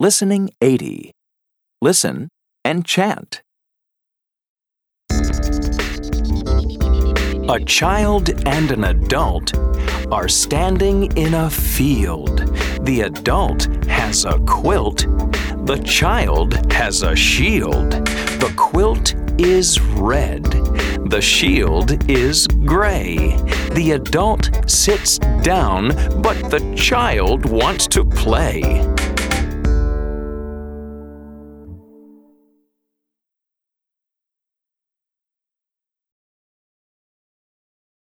Listening 80. Listen and chant. A child and an adult are standing in a field. The adult has a quilt. The child has a shield. The quilt is red. The shield is gray. The adult sits down, but the child wants to play.